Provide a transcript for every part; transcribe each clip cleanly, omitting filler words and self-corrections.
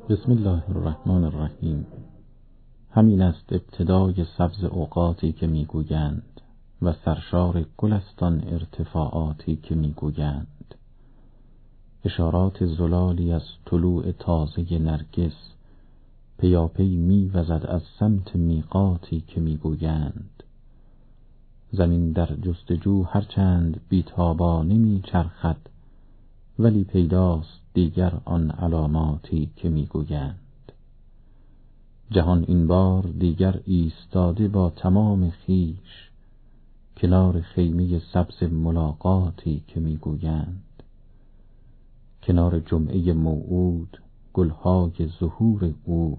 بسم الله الرحمن الرحیم. همین است ابتدای سبز اوقاتی که میگویند و سرشار گلستان ارتفاعاتی که میگویند. اشارات زلالی از طلوع تازه نرگس پیاپی میوزد از سمت میقاتی که میگویند. زمین در جستجو هرچند بیتابانه میچرخد، ولی پیداست دیگر آن علاماتی که میگویند. جهان این بار دیگر ایستاده با تمام خویش کنار خیمه سبز ملاقاتی که میگویند. کنار جمعه موعود گلهای ظهور او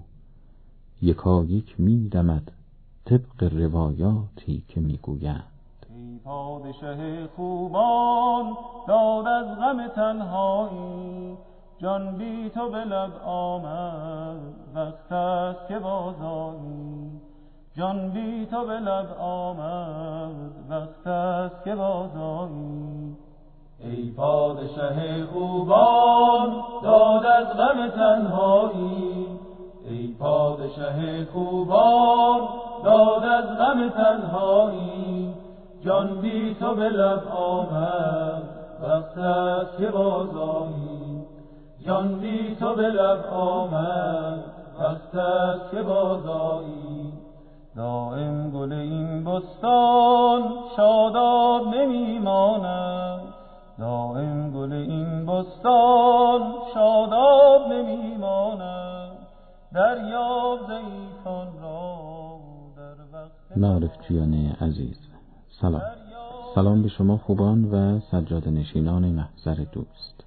یکایک میدمد طبق روایاتی که میگویند. ای پادشه خوبان داد از غم تنهایی، جان بی تو به لب آمد وقت است که بازایی. جان بی تو به لب آمد وقت است که بازایی. ای پادشه خوبان داد از غم تنهایی، ای پادشه خوبان داد از غم تنهایی. جان بی تو به لب آمد وقت است که بازایی. جان بی تو به لب آمد وقت است که بازایی. دائم گل این بستان شاداب نمیماند، دائم گل این بستان شاداب نمیماند. دریاب ضعیفان را در وقت معرفچیان عزیز، سلام به شما خوبان و سجاده نشینان محضر دوست.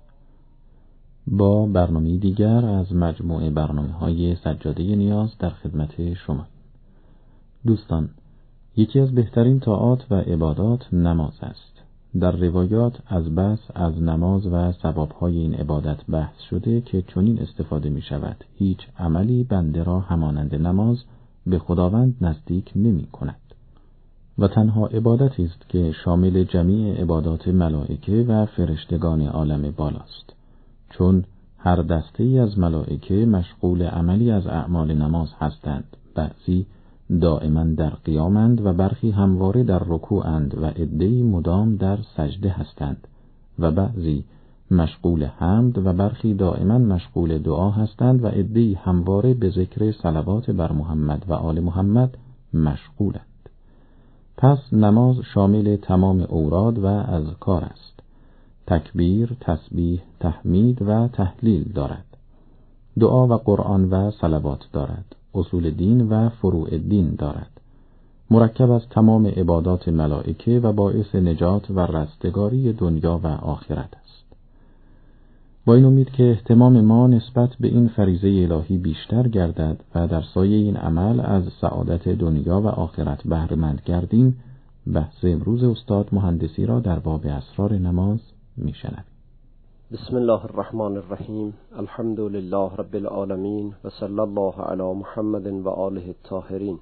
با برنامه دیگر از مجموعه برنامه‌های سجاده نیاز در خدمت شما. دوستان، یکی از بهترین طاعات و عبادات نماز است. در روایات از بس از نماز و ثواب‌های این عبادت بحث شده که چنین استفاده می شود: هیچ عملی بنده را همانند نماز به خداوند نزدیک نمی کند و تنها عبادتی است که شامل جمیع عبادات ملائکه و فرشتگان عالم بالاست، چون هر دسته‌ای از ملائکه مشغول عملی از اعمال نماز هستند. بعضی دائما در قیامند و برخی همواره در رکوعند و عده‌ای مدام در سجده هستند و بعضی مشغول حمد و برخی دائما مشغول دعا هستند و عده‌ای همواره به ذکر صلوات بر محمد و آل محمد مشغولند. پس نماز شامل تمام اوراد و اذکار است. تکبیر، تسبیح، تحمید و تهلیل دارد. دعا و قرآن و صلوات دارد. اصول دین و فروع دین دارد. مرکب از تمام عبادات ملائکه و باعث نجات و رستگاری دنیا و آخرت است. با این امید که اهتمام ما نسبت به این فریضه الهی بیشتر گردد و در سایه این عمل از سعادت دنیا و آخرت بهره‌مند گردیم، بحث امروز استاد مهندسی را در باب اسرار نماز میشنویم. بسم الله الرحمن الرحیم. الحمد لله رب العالمین و صلی الله علی محمد و آله الطاهرین.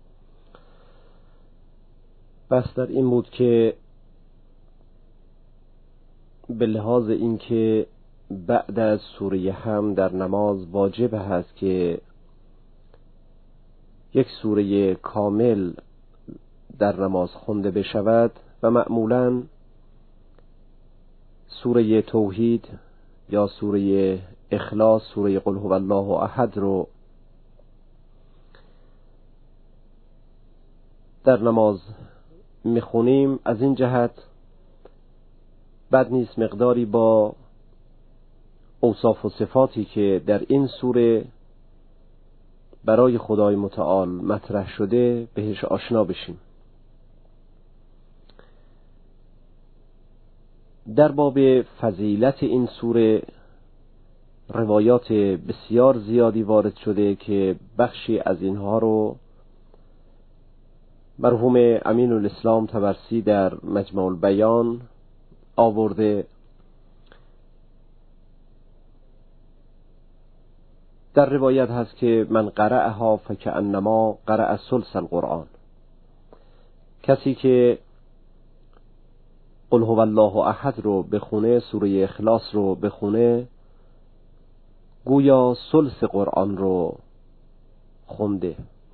بس در این بود که به لحاظ این که بعد از سوره حمد در نماز واجب هست که یک سوره کامل در نماز خوانده بشود و معمولاً سوره توحید یا سوره اخلاص، سوره قل هو الله احد رو در نماز میخونیم. از این جهت بد نیست مقداری با اوصاف و صفاتی که در این سوره برای خدای متعال مطرح شده بهش آشنا بشیم. در باب فضیلت این سوره روایات بسیار زیادی وارد شده که بخشی از اینها رو مرحوم امین الاسلام طبرسی در مجمع البیان آورده. در روایت هست که من قرأها فکأنما قرأ ثلث القرآن، کسی که قل هو الله احد رو بخونه، سوره اخلاص رو بخونه، گویا ثلث قرآن رو خونده.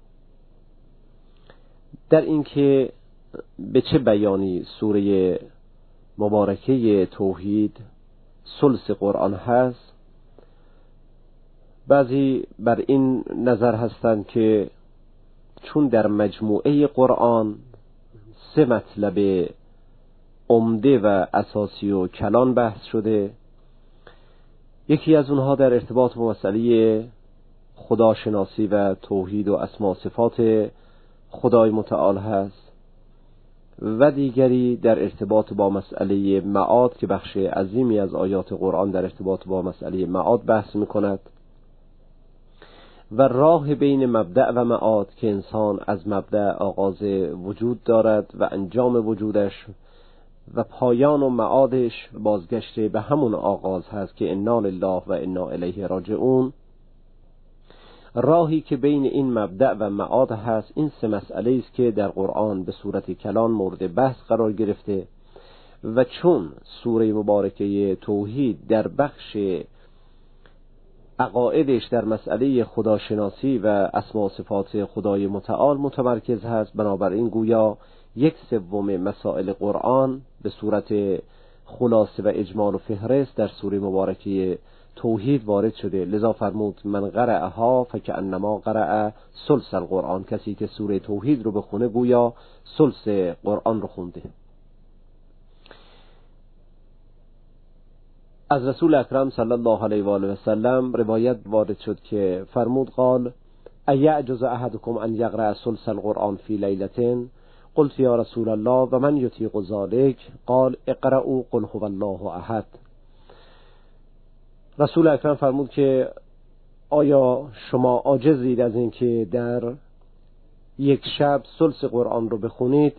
در این که به چه بیانی سوره مبارکه توحید ثلث قرآن هست، بعضی بر این نظر هستند که چون در مجموعه قرآن 3 مطلب عمده و اساسی و کلان بحث شده، یکی از اونها در ارتباط با مسئله خداشناسی و توحید و اسما و صفات خدای متعال هست و دیگری در ارتباط با مسئله معاد که بخش عظیمی از آیات قرآن در ارتباط با مسئله معاد بحث می‌کند و راه بین مبدأ و معاد که انسان از مبدأ آغاز وجود دارد و انجام وجودش و پایان و معادش بازگشت به همون آغاز هست که انا لله و انا الیه راجعون. راهی که بین این مبدأ و معاد هست، این 3 مسئله است که در قرآن به صورت کلان مورد بحث قرار گرفته و چون سوره مبارکه توحید در بخش عقایدش در مسئله خداشناسی و اسما و صفات خدای متعال متمرکز هست، بنابراین گویا 1/3 مسائل قرآن به صورت خلاصه و اجمال و فهرست در سوره مبارکه توحید وارد شده. لذا فرمود من قرأها فکأنما قرأ ثلث القرآن، کسی که سوره توحید رو بخونه گویا ثلث قرآن رو خونده. از رسول اکرم صلی الله علیه و آله و سلم روایت وارد شد که فرمود قال ایعجز احدکم ان یقرأ ثلث القرآن فی لیلة؟ قلت یا رسول الله و من یطیق ذلک؟ قال اقرأوا قل هو الله احد. رسول اکرم فرمود که آیا شما عاجزید از این که در یک شب ثلث قرآن رو بخونید؟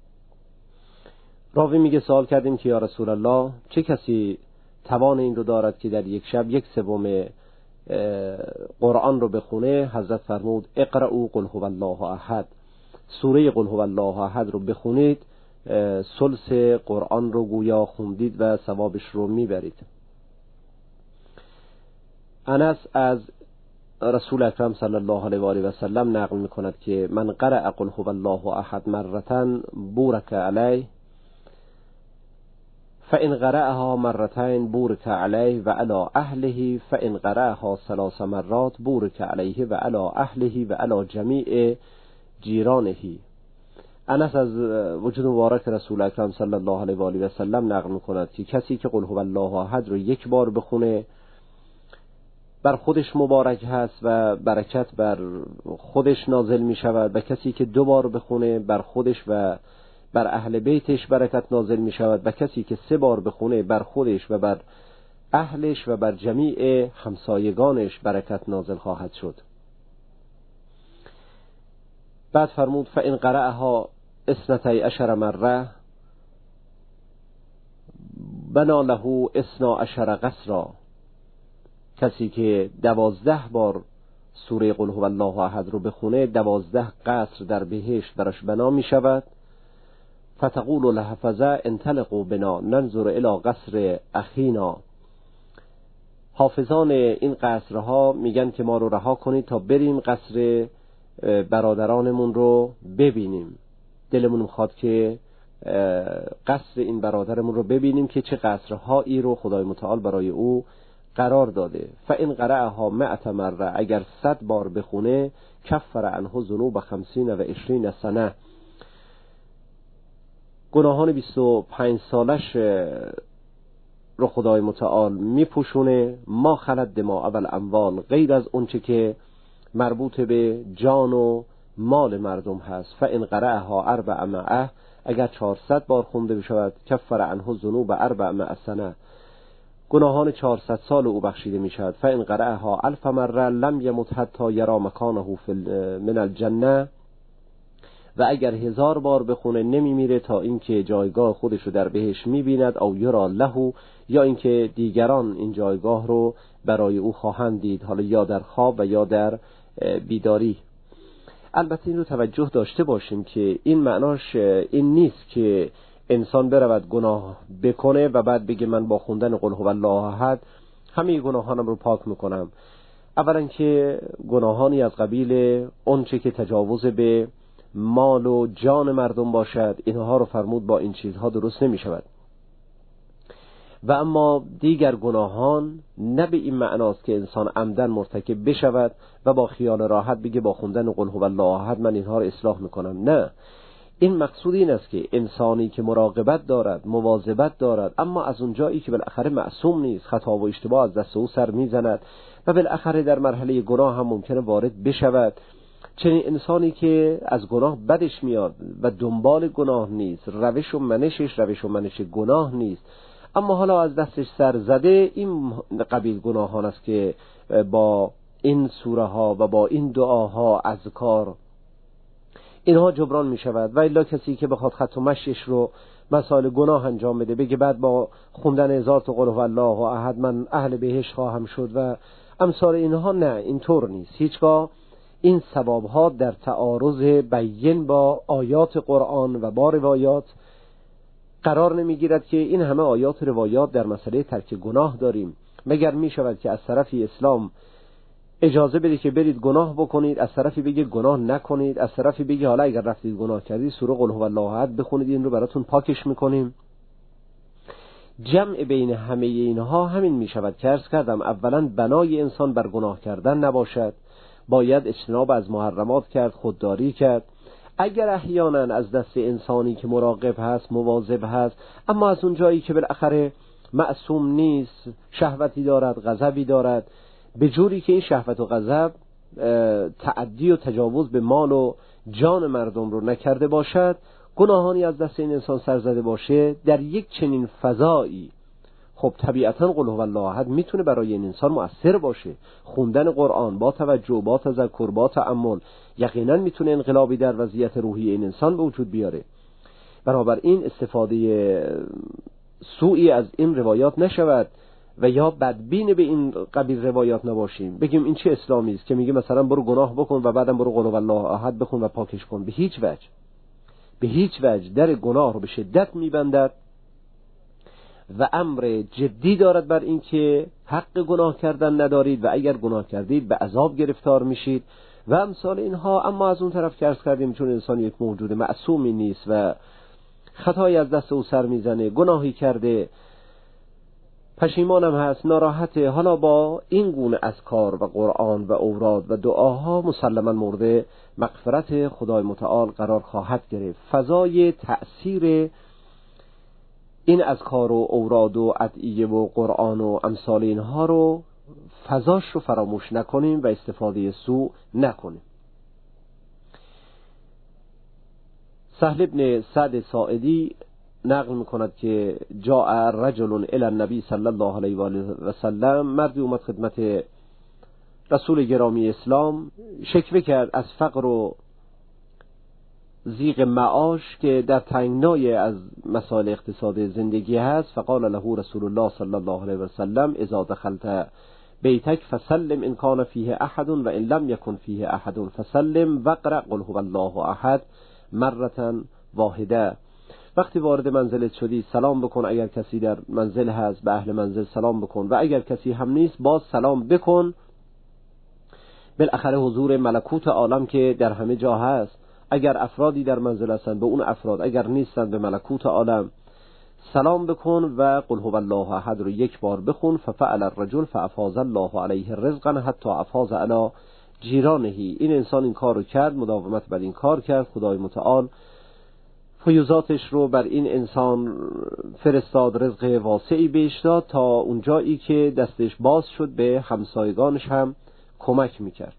راوی میگه سوال کردیم که یا رسول الله چه کسی توان این رو دارد که در یک شب 1/3 قرآن رو بخونه؟ حضرت فرمود اقرأوا قل هو الله احد، سوره قل هو الله احد رو بخونید، ثلث قرآن رو گویا خوندید و ثوابش رو میبرید. انس از رسول اکرم صلی الله علیه و آله و سلم نقل میکند که من قرأ قل هو الله احد مرة بورک علیه فإن قرأها مرتين بورك عليه وعلى أهله فإن قرأها 3 مرات بورك عليه وعلى أهله وعلى جميع جيرانه. انس از وجود مبارک رسول اکرم صلی الله علیه و آله و سلم نقل می‌کند که کسی که قل هو الله احد رو 1 بار بخونه بر خودش مبارک هست و برکت بر خودش نازل می شود و کسی که 2 بار بخونه بر خودش و بر اهل بیتش برکت نازل می شود و کسی که 3 بار بخونه بر خودش و بر اهلش و بر جمیع همسایگانش برکت نازل خواهد شد. بعد فرمود فإن قرأها 12 مرة بنا له 12 قصرا، کسی که 12 بار سوره قل هو الله احد رو بخونه 12 قصر در بهشت براش بنا می شود. فتقول الحفظه انطلقوا بنا ننظر الی قصر اخینا، حافظان این قصرها میگن که ما رو رها کنید تا بریم قصر برادرانمون رو ببینیم، دلمون میخواد که قصر این برادرمون رو ببینیم که چه قصرهایی رو خدای متعال برای او قرار داده. فإن قرأها 100 مرة، اگر 100 بار بخونه کفر عنه ذنوب 50 و 20 سنه، گناهان 25 سالش رو خدای متعال میپوشونه. ما خلد دماء و الاموال، غیر از اونچه که مربوط به جان و مال مردم هست. فإن قرأها 400، اگر 400 بار خونده بشود کفر عنه ذنوب 400 سنه، گناهان 400 سال او بخشیده می شود. فإن قرأها 1000 مرة لم یمت حتی یرا مکانه من الجنه، و اگر 1000 بار بخونه نمی میره تا اینکه جایگاه خودش رو در بهشت می بیند، او یرا له، یا اینکه دیگران این جایگاه رو برای او خواهند دید، حالا یا در خواب و یا در بیداری. البته این رو توجه داشته باشیم که این معناش این نیست که انسان برود گناه بکنه و بعد بگه من با خوندن قل هو الله احد همه گناهانم رو پاک میکنم. اولا که گناهانی از قبیل اونچه که تجاوز به مال و جان مردم باشد، اینها رو فرمود با این چیزها درست نمی شود. و اما دیگر گناهان نه به این معناست که انسان عمدن مرتکب بشود و با خیال راحت بگه با خوندن قل هو الله احد من اینها رو اصلاح میکنم. نه، این مقصود این است که انسانی که مراقبت دارد، مواظبت دارد، اما از اونجایی که بالاخره معصوم نیست، خطا و اشتباه از دست او سر میزند و بالاخره در مرحله گناه هم ممکنه وارد بشود، چنین انسانی که از گناه بدش میاد و دنبال گناه نیست، روش و منش گناه نیست، اما حالا از دستش سر زده، این قبیل گناهان است که با این سوره ها و با این دعاها، اذکار، اینها جبران می شود. و الا کسی که بخواد خط و مشیش رو مسائل گناه انجام بده، بگه بعد با خوندن 1000 تا قل هو الله احد من اهل بهشت خواهم شد و امثال اینها، نه، اینطور نیست. هیچگاه این ثوابها در تعارض بیین با آیات قرآن و با روایات قرار نمیگیرد که این همه آیات روایات در مسئله ترک گناه داریم. مگر می شود که از طرفی اسلام اجازه بده که برید گناه بکنید، از طرفی بگه گناه نکنید، از طرفی بگه حالا اگر رفتید گناه کردید سوره قل هو الله احد بخونید، این رو براتون پاکش میکنیم. جمع بین همه اینها همین می شود که عرض کردم اولا بنای انسان بر گناه کردن نباشد، باید اجتناب از محرمات کرد، خودداری کرد. اگر احیانا از دست انسانی که مراقب هست، مواظب هست، اما از اون جایی که بالاخره معصوم نیست، شهوتی دارد، غضبی دارد، به جوری که این شهوت و غضب تعدی و تجاوز به مال و جان مردم رو نکرده باشد، گناهانی از دست این انسان سر زده باشه، در یک چنین فضایی خب طبیعتاً قل هو الله احد میتونه برای این انسان مؤثر باشه. خوندن قرآن با توجه، با تذکر، با تأمل یقینا میتونه انقلابی در وضعیت روحی این انسان به وجود بیاره. بنابراین استفاده سوئی از این روایات نشود و یا بدبین به این قبیل روایات نباشیم، بگیم این چه اسلامی است که میگه مثلا برو گناه بکن و بعدم برو قل هو الله احد بخون و پاکش کن. به هیچ وجه در گناه رو به شدت میبندد و امر جدی دارد بر این که حق گناه کردن ندارید و اگر گناه کردید به عذاب گرفتار میشید و امثال اینها. اما از اون طرف که عرض کردیم چون انسان یک موجود معصومی نیست و خطایی از دست او سر میزنه، گناهی کرده، پشیمانم هست، ناراحته، حالا با این گونه اذکار و قرآن و اوراد و دعاها مسلما مورد مغفرت خدای متعال قرار خواهد گرفت. فضای تأثیر این اذکار و اوراد و ادعیه و قرآن و امثال اینها رو، فضاش رو فراموش نکنیم و استفاده سوء نکنیم. سهل ابن سعد ساعدی نقل میکند که جاء رجل الی النبی صلی الله علیه و آله و سلم، مردی اومد خدمت رسول گرامی اسلام، شکوه کرد از فقر و ضیق معاش که در تنگنای از مسائل اقتصاد زندگی هست. فقال له رسول الله صلی الله علیه و سلم اذا دخلت بیتک فسلم ان کان فیه احد و ان لم یکن فیه احد فسلم واقرأ قل هو الله احد مرة واحده. وقتی وارد منزلت شدی سلام بکن، اگر کسی در منزل هست به اهل منزل سلام بکن و اگر کسی هم نیست باز سلام بکن. بالاخره حضور ملکوت عالم که در همه جا هست، اگر افرادی در منزل هستند به اون افراد، اگر نیستند به ملکوت عالم سلام بکن و قل هو الله احد رو یک بار بخون. ففعل الرجل فافاض الله علیه رزقا حتی افاض علی جیرانه. این انسان این کار رو کرد، مداومت بر این کار کرد، خدای متعال فیوزاتش رو بر این انسان فرستاد، رزق واسعی بهش داد تا اونجایی که دستش باز شد به همسایگانش هم کمک میکرد.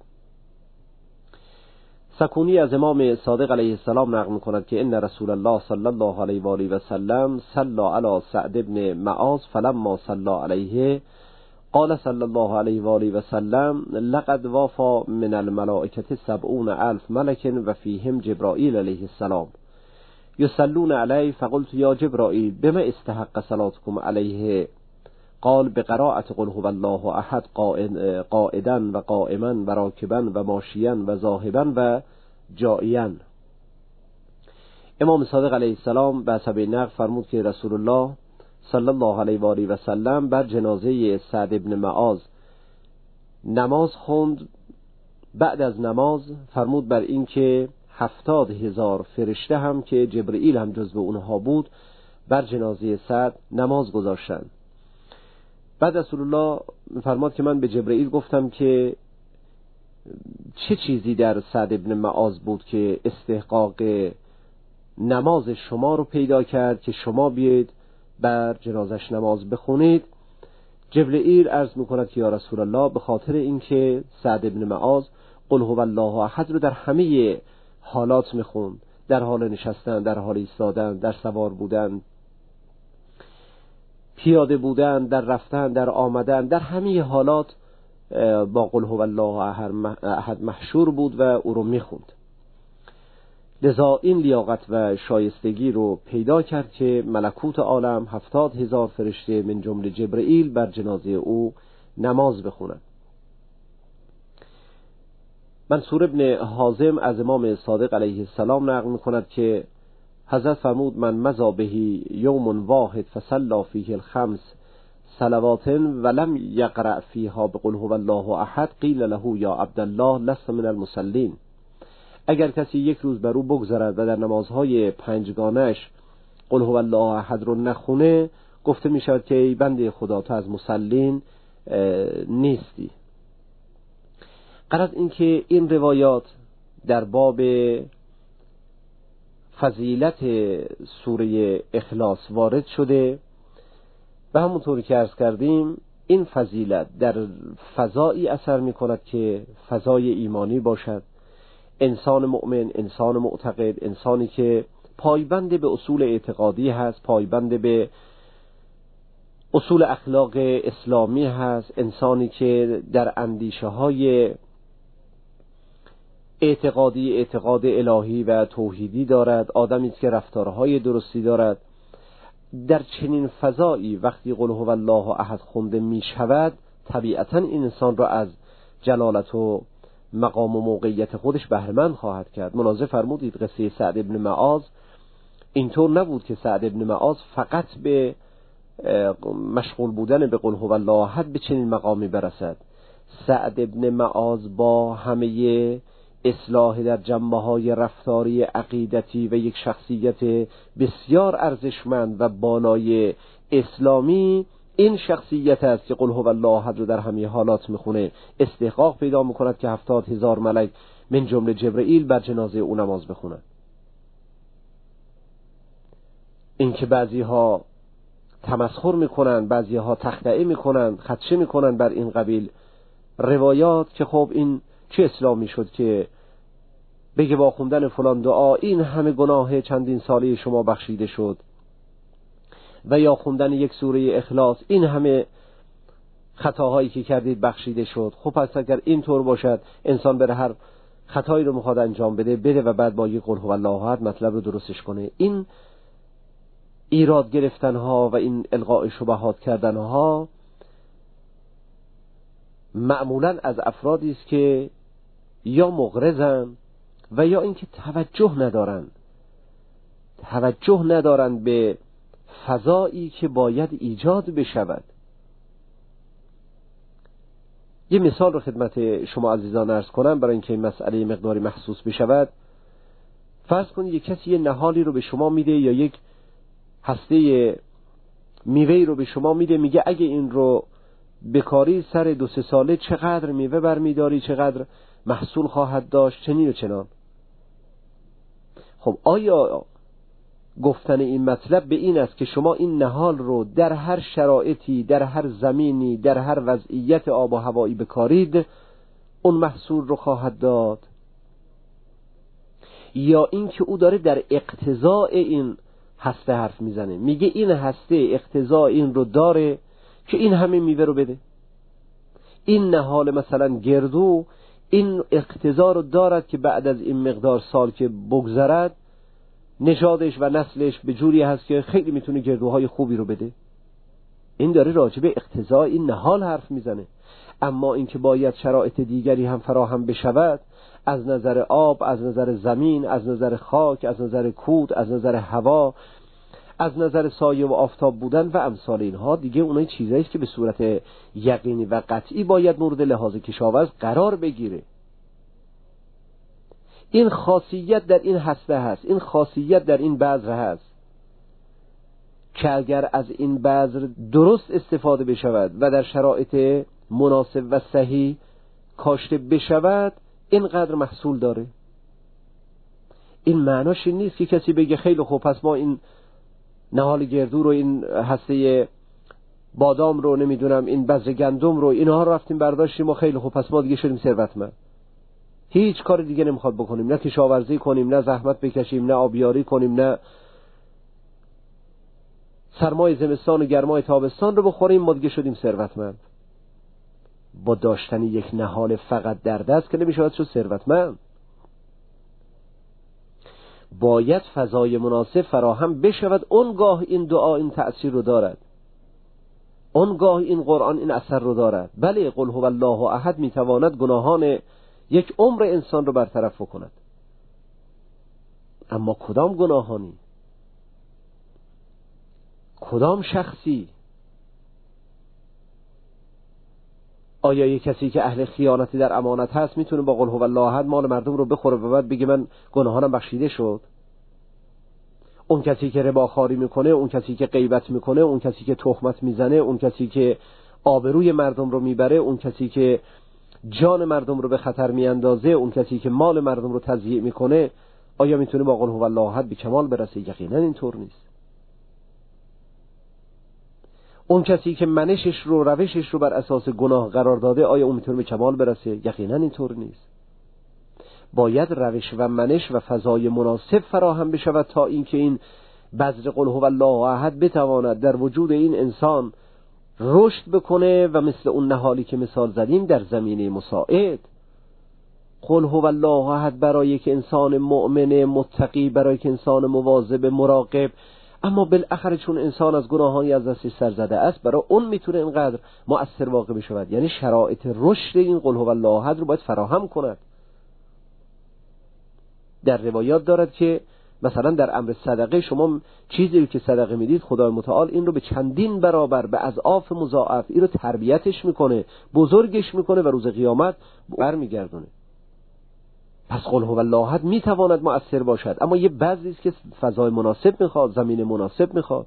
سکونی از امام صادق علیه السلام نقل میکند که ان رسول الله صلی الله علیه و آله و سلم صلی علی سعد ابن معاذ فلما صلی علیه قال صلی الله علیه و آله و سلم لقد وافى من الملائکه 70,000 ملک و فیهم جبرائیل علیه السلام یصلون علیه فقلت یا جبرائیل بما استحق صلاتكم علیه قال بقراءة قل هو الله احد قائدا و قائما و راکبا و ماشیا و ذاهبا و جائیا. امام صادق علیه السلام به حسب نقل فرمود که رسول الله صلی الله علیه و آله و سلم بر جنازه سعد ابن معاذ نماز خوند. بعد از نماز فرمود بر این که 70,000 فرشته هم که جبرئیل هم جزو اونها بود بر جنازه سعد نماز گذاشتند. بعد رسول الله فرمود که من به جبرئیل گفتم که چه چیزی در سعد ابن معاذ بود که استحقاق نماز شما رو پیدا کرد که شما بیاید بر جنازش نماز بخونید. جبرئیل عرض میکند که یا رسول الله به خاطر اینکه سعد ابن معاذ قل هو الله احد رو در همه حالات میخوند، در حال نشستن، در حال ایستادن، در سوار بودن، پیاده بودن، در رفتن، در آمدن، در همه حالات با قل هو الله احد محشور بود و او رو میخوند. لذا این لیاقت و شایستگی رو پیدا کرد که ملکوت عالم 70,000 فرشته من جمله جبرئیل بر جنازه او نماز بخونند. منصور ابن حازم از امام صادق علیه السلام نقل می‌کند که حضرت فرمود من مضى بهی یوم واحد فصلى فیه الخمس صلوات ولم یقرأ فیها بقل هو الله احد قیل له یا عبدالله لست من المصلین. اگر کسی یک روز بر او بگذرد و در نمازهای پنجگانش قل هو الله احد رو نخونه، گفته می شود که ای بنده خدا تو از مسلین نیستی. غرض این که این روایات در باب فضیلت سوره اخلاص وارد شده و همونطوری که عرض کردیم این فضیلت در فضایی اثر می کند که فضای ایمانی باشد. انسان مؤمن، انسان معتقد، انسانی که پایبند به اصول اعتقادی هست، پایبند به اصول اخلاق اسلامی هست، انسانی که در اندیشه های اعتقادی اعتقاد الهی و توحیدی دارد، آدمی است که رفتارهای درستی دارد. در چنین فضایی وقتی قل هو الله احد خونده می شود، طبیعتا این انسان را از جلالت و مقام و موقعیت خودش بهره‌مند خواهد کرد. ملاحظه فرمودید قصه سعد ابن معاذ اینطور نبود که سعد ابن معاذ فقط به مشغول بودن به قل هو الله احد به چنین مقامی برسد. سعد ابن معاذ با همه اصلاح در جنبه‌های رفتاری عقیدتی و یک شخصیت بسیار ارزشمند و بالای اسلامی، این شخصیت است که قل هو الله احد رو در همه حالات میخونه، استحقاق پیدا میکند که 70,000 ملک من جمله جبرئیل بر جنازه او نماز بخونند. این که بعضی ها تمسخر میکنند، بعضی ها تخطئه میکنند، خدشه میکنند بر این قبیل روایات که خب این چه اسلامی شد که بگه با خوندن فلان دعا این همه گناه چندین ساله شما بخشیده شد، و یا خوندن یک سوره اخلاص این همه خطاهایی که کردید بخشیده شد. خب پس اگر این طور باشد انسان بر هر خطایی رو میخواد انجام بده و بعد با یک قل هو الله احد مطلب رو درستش کنه. این ایراد گرفتن ها و این القاء شبهات کردن ها معمولا از افرادی است که یا مغرضن و یا اینکه توجه ندارن به فضایی که باید ایجاد بشود. یه مثال رو خدمت شما عزیزان عرض کنم برای اینکه این مسئله مقداری محسوس بشود. فرض کنید یک کسی یه نهالی رو به شما میده یا یک هسته میوه‌ای رو به شما میده، میگه اگه این رو بکاری سر 2-3 ساله چقدر میوه برمیداری، چقدر محصول خواهد داشت، چنین و چنان. خب آیا گفتن این مطلب به این است که شما این نهال رو در هر شرایطی، در هر زمینی، در هر وضعیت آب و هوایی بکارید اون محصول رو خواهد داد؟ یا این که او داره در اقتضاء این هسته حرف میزنه، میگه این هسته اقتضاء این رو داره که این همه میوه رو بده. این نهال مثلا گردو این اقتضا رو دارد که بعد از این مقدار سال که بگذرد نژادش و نسلش به جوری هست که خیلی میتونه گردوهای خوبی رو بده. این داره راجع به اقتضا این نهال حرف میزنه. اما این که باید شرایط دیگری هم فراهم بشود، از نظر آب، از نظر زمین، از نظر خاک، از نظر کود، از نظر هوا، از نظر سایه و آفتاب بودن و امثال اینها دیگه اونای چیزایی است که به صورت یقینی و قطعی باید مورد لحاظ کشاورز قرار بگیره. این خاصیت در این هسته هست، این خاصیت در این بذر هست که اگر از این بذر درست استفاده بشود و در شرایط مناسب و صحیح کاشته بشود اینقدر محصول داره. این معناش این نیست که کسی بگه خیلی خوب پس ما این نهال گردو رو، این هسته بادام رو، نمیدونم این بذر گندم رو، اینها رو رفتیم برداشتیم و خیلی خوب پس ما دیگه شدیم ثروتمند. هیچ کار دیگه نمیخواد بکنیم، نه کشاورزی کنیم، نه زحمت بکشیم، نه آبیاری کنیم، نه سرمای زمستان و گرمای تابستان رو بخوریم، ما دیگه شدیم ثروتمند. با داشتن یک نهال فقط در دست که نمیشود شد ثروتمند. باید فضای مناسب فراهم بشود، اونگاه این دعا این تأثیر رو دارد، اونگاه این قرآن این اثر رو دارد. بله قل هو الله احد میتواند گناهان یک عمر انسان رو برطرف کند، اما کدام گناهانی؟ کدام شخصی؟ آیا یک کسی که اهل خیانتی در امانت هست میتونه با قل هو الله احد مال مردم رو بخوره و بعد بگه من گناهانم بخشیده شد؟ اون کسی که رباخواری میکنه، اون کسی که غیبت میکنه، اون کسی که تهمت میزنه، اون کسی که آبروی مردم رو میبره، اون کسی که جان مردم رو به خطر میاندازه، اون کسی که مال مردم رو تضییع میکنه، آیا میتونه با قل هو الله احد به کمال برسه؟ یقینا اینطور نیست. اون کسی که منشش رو، روشش رو بر اساس گناه قرار داده، آیا اون میتونه به کمال برسه؟ یقینا اینطور نیست. باید روش و منش و فضای مناسب فراهم بشود تا اینکه این بذر قل هو الله احد بتواند در وجود این انسان رشد بکنه و مثل اون نهالی که مثال زدیم در زمینه مساعد. قل هو الله احد برای که انسان مؤمن متقی، برای که انسان مواظب مراقب، اما بالاخره چون انسان از گناهانی از دست سر زده است، برای اون میتونه اینقدر مؤثر واقع بشود. یعنی شرایط رشد این قل هو الله احد رو باید فراهم کند. در روایات دارد که مثلا در امر صدقه شما چیزی که صدقه میدید خدای متعال این رو به چندین برابر به اضعاف مضاعف این رو تربیتش میکنه، بزرگش میکنه و روز قیامت برمیگردونه. پس قل هو الله احد میتواند مؤثر باشد، اما یه بعضی است که فضای مناسب میخواد، زمین مناسب میخواد.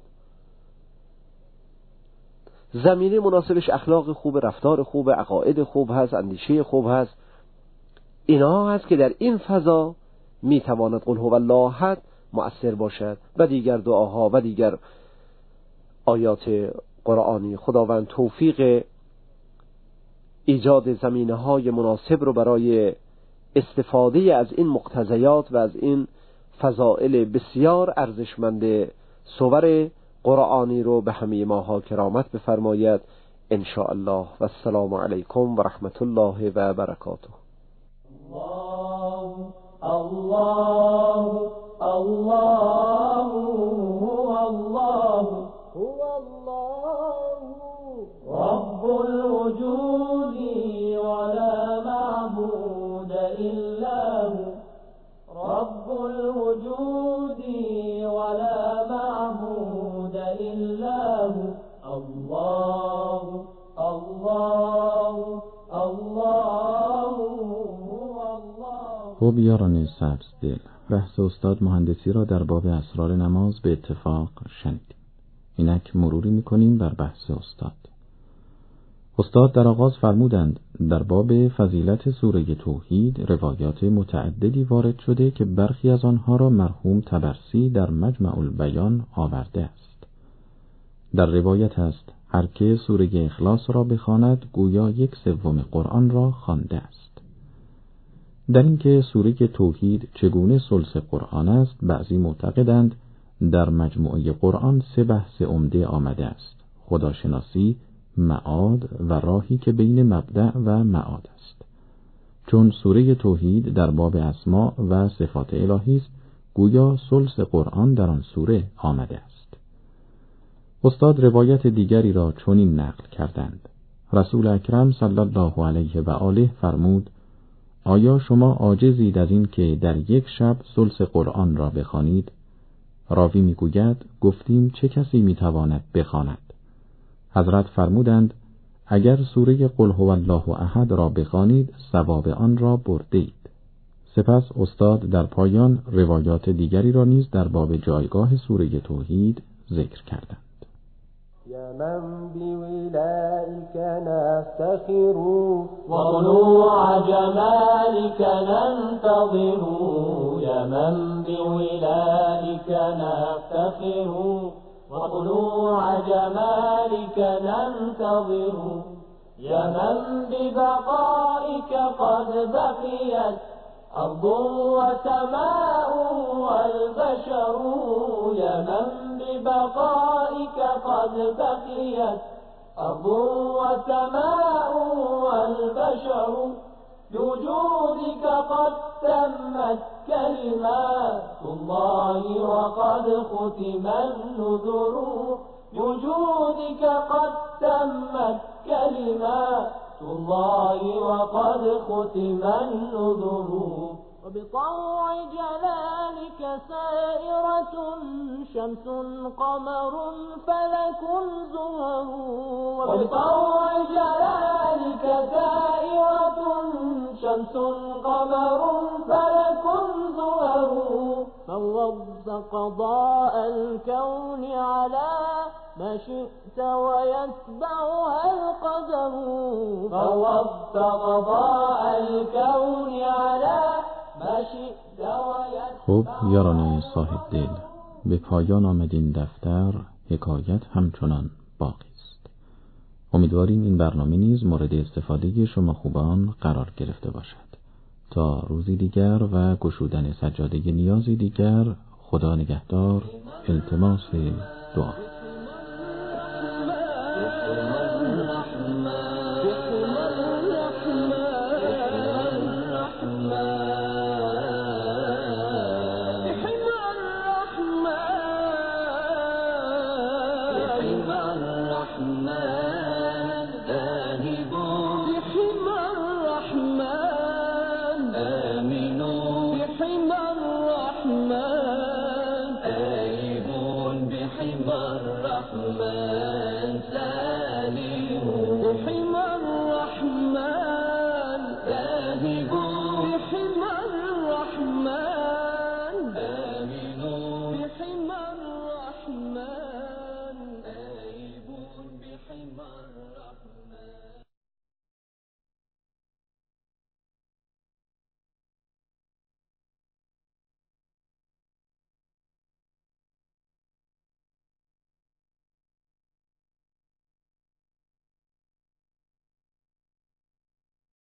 زمینه مناسبش اخلاق خوب، رفتار خوب، عقاید خوب هست، اندیشه خوب هست. اینا هست که در این فضا میتواند قل هو الله احد مؤثر باشد و دیگر دعاها و دیگر آیات قرآنی. خداوند توفیق ایجاد زمینه‌های مناسب رو برای استفاده از این مقتضیات و از این فضائل بسیار ارزشمند سور قرآنی رو به همه ماها کرامت بفرماید ان شاء الله. و السلام علیکم و رحمت الله و برکاته. الله الله الله هو الله رب الوجود ولا معبود إلا هو رب الوجود ولا معبود إلا هو الله الله الله. خب یاران سبز دل، بحث استاد مهندسی را در باب اسرار نماز به اتفاق شنیدیم. اینک مروری میکنیم بر بحث استاد. استاد در آغاز فرمودند در باب فضیلت سوره توحید روایات متعددی وارد شده که برخی از آنها را مرحوم طبرسی در مجمع البیان آورده است. در روایت است هر که سوره اخلاص را بخواند گویا 1/3 قرآن را خوانده است. در اینکه سوره توحید چگونه ثلث قرآن است، بعضی معتقدند در مجموعه قرآن 3 بحث عمده آمده است: خداشناسی، معاد و راهی که بین مبدأ و معاد است. چون سوره توحید در باب اسما و صفات الهی است، گویا ثلث قرآن در آن سوره آمده است. استاد روایت دیگری را چنین نقل کردند: رسول اکرم صلی الله علیه و آله فرمود: آیا شما عاجزید از این که در یک شب ثلث قرآن را بخوانید؟ راوی میگوید گفتیم چه کسی میتواند بخواند؟ حضرت فرمودند اگر سوره قل هو الله احد را بخوانید ثواب آن را بردید. سپس استاد در پایان روایات دیگری را نیز در باب جایگاه سوره توحید ذکر کردند. يا من بولائك نفتخر وطلوع جمالك ننتظر يا من بولائك نفتخر وطلوع جمالك ننتظر يا من ببقائك قد بقيت أرض وسماء والبشر يا من ببقائك قد بقيت أرض وسماء والبشر بوجودك قد تمت كلمات الله وقد ختم النذر بوجودك قد تمت كلمات الله وقد ختم النذر وبطوع جلالك سائرة شمس قمر فلك زهر وبطوع جلالك سائرة شمس قمر فلك زهر فوضت قضاء الكون على ما شئت ويتبعها القدر فوضت قضاء الكون على ما شئت ويتبعها. خب یاران صاحب دل، به پایان آمد این دفتر، حکایت همچنان باقی است. امیدواریم این برنامه نیز مورد استفاده شما خوبان قرار گرفته باشد. تا روزی دیگر و گشودن سجاده نیازی دیگر، خدا نگهدار. التماس دعا.